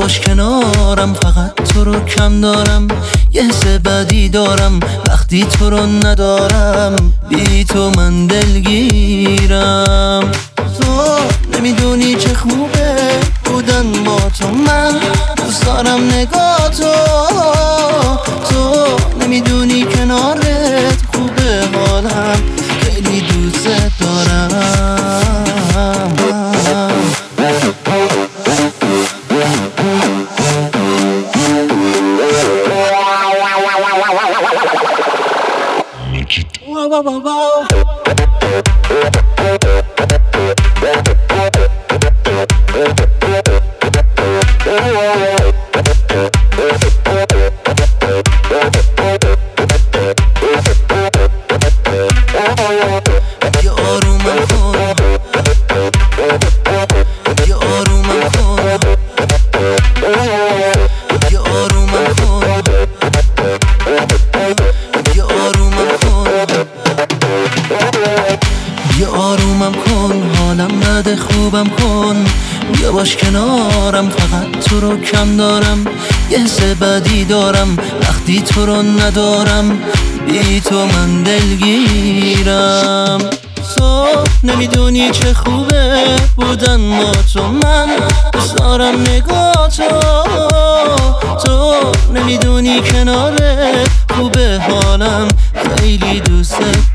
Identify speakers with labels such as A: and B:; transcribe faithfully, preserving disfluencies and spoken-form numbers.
A: باش کنارم، فقط تو رو کم دارم. یه حس بدی دارم وقتی تو رو ندارم. بی تو من دلگیرم. تو نمیدونی چه خوبه بودن با تو، من دوست دارم نگاه تو. تو نمیدونی کنارت خوبه حالم، خیلی دوست دارم. Wow, wow, wow, wow. یه آرومم کن، یه آرومم کن، یه آرومم کن، یه آرومم کن، یه آرومم کن، حالم بده خوبم کن. بیا باش کنارم، فقط تو رو کم دارم. یه حس بدی دارم وقتی تو رو ندارم. بی تو من دلگیرم. تو نمیدونی چه خوبه بودن با تو، من دوست دارم نگاه تو. تو نمیدونی کنارت خوبه حالم، خیلی دوست